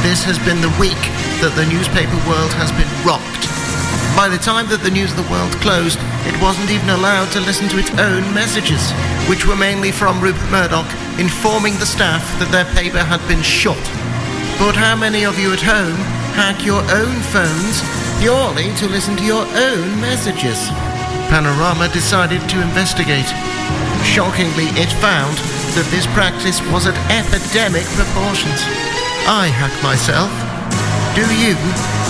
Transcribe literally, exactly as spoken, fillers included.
This has been the week that the newspaper world has been rocked. By the time that the News of the World closed, it wasn't even allowed to listen to its own messages, which were mainly from Rupert Murdoch informing the staff that their paper had been shot. But how many of you at home hack your own phones purely to listen to your own messages? Panorama decided to investigate. Shockingly, it found that this practice was at epidemic proportions. I hack myself. Do you?